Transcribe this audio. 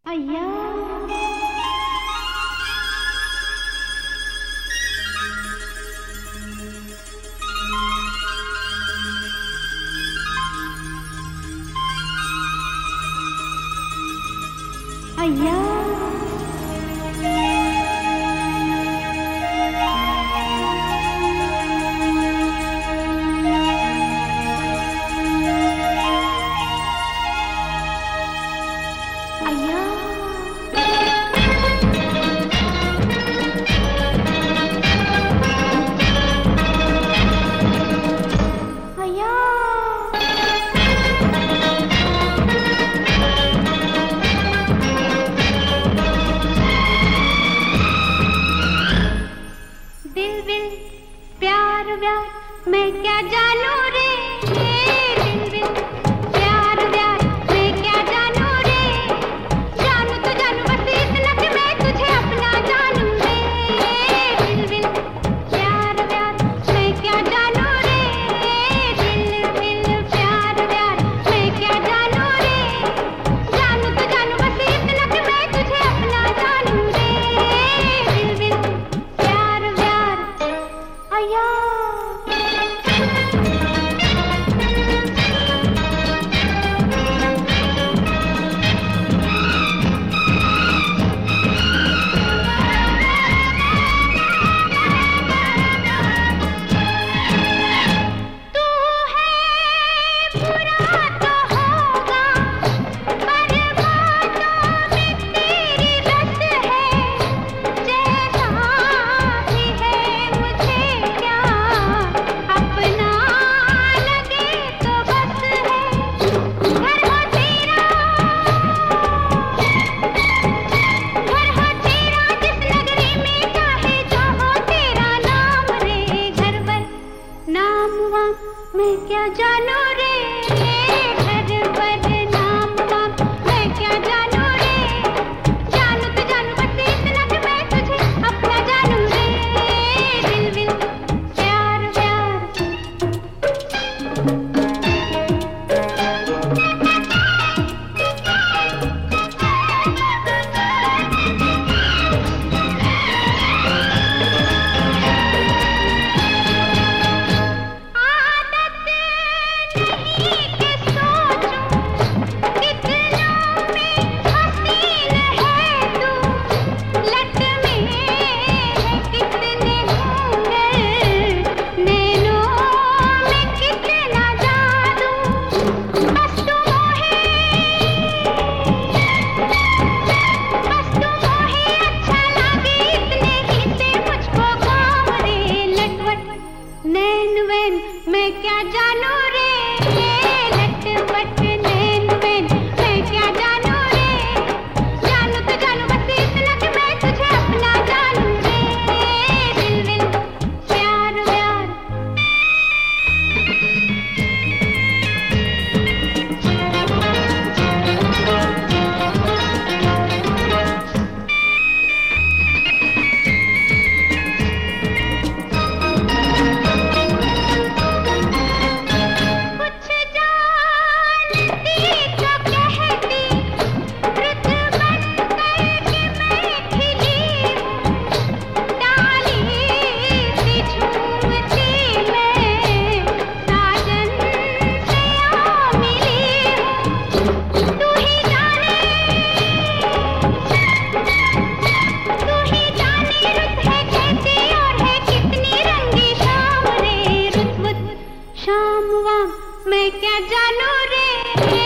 अय्या अय्या प्यार व्यार मैं क्या जानू रे, दिल दिल प्यार व्यार मैं क्या जानू रे, जानू तो जानू बस इतना कि मैं तुझे अपना जानू रे, दिल दिल प्यार व्यार मैं क्या जानू रे, दिल दिल प्यार व्यार मैं क्या जानू रे, जानू तो जानू बस इतना कि मैं तुझे अपना जानू रे, दिल दिल प्यार व्यार अय्या मैं क्या जानू रे, घर पर नाम वाम मैं क्या जानू रे, जानू तो जानू बस इतना कि मैं तुझे अपना जानू रे, दिल दिल प्यार व्यार मैं क्या जानू रे, लटपट नैन वैन मैं क्या जानू रे, जानू तो जानू बस इतना कि मैं तुझे अपना जानू रे, दिल दिल प्यार व्यार मैं क्या जानू रे।